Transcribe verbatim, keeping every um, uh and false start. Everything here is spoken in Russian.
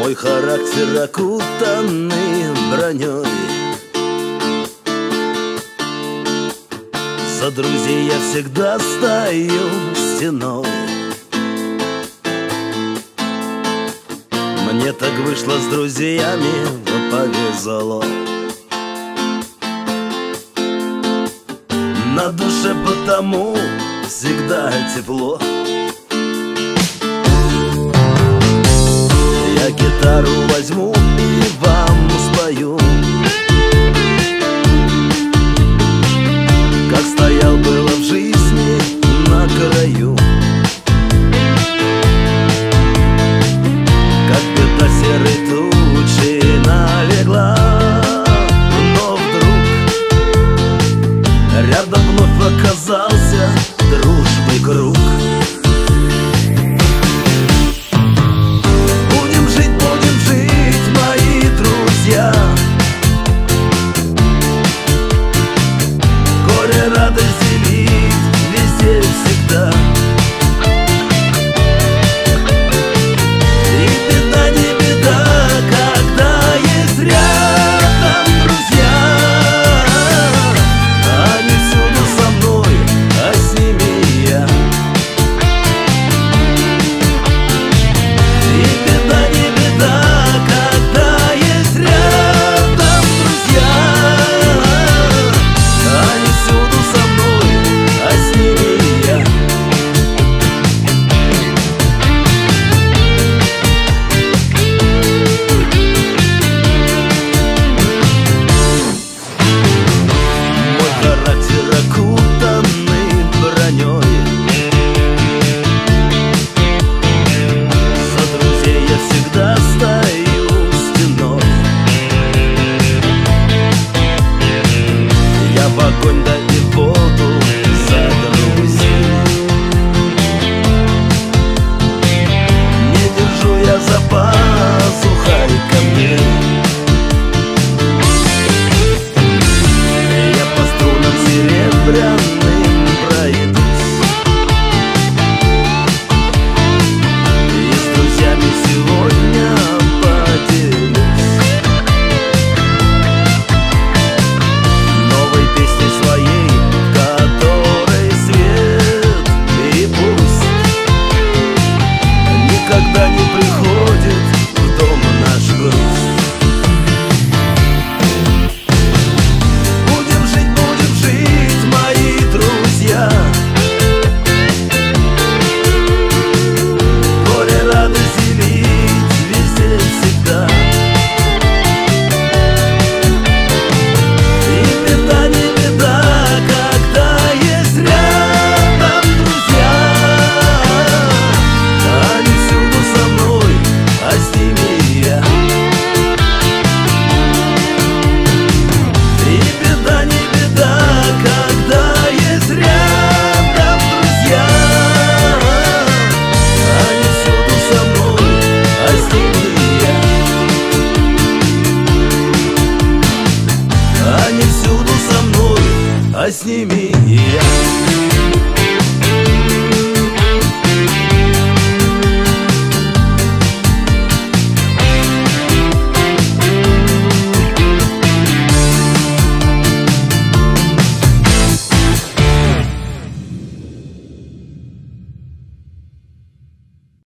Мой характер окутанный броней. За друзей я всегда стою стеной. Мне так вышло с друзьями, повезло. На душе потому всегда тепло. Я гитару возьму и вам спою, как стоял было в жизни на краю. Как беда серой тучи налегла, но вдруг рядом вновь оказался дружный круг. Будем жить, будем жить, мои друзья. Горе, радость делить везде всегда. И беда не беда, когда есть рядом друзья. Они всюду со мной, а с ними я. И беда не беда, когда есть рядом друзья. Они всюду со мной, а с ними я. Мой характер окутанный броней. За друзей я всегда стою стеной. Я в огонь да и в воду за друзей. Не держу я за пазухой камней. Я по струнам серебряным пройдусь и с друзьями сегодня поделюсь новой песней своей, в которой свет и пусть никогда не приходит в дом наш грусть. Будем жить, будем жить, мои друзья. Горе, радость делить везде всегда. И беда не беда, когда есть рядом друзья. Они всюду со мной, а с ними я. И беда не беда, когда есть рядом друзья. Они всюду со мной, а с ними я. Они всюду со мной, а с ними я.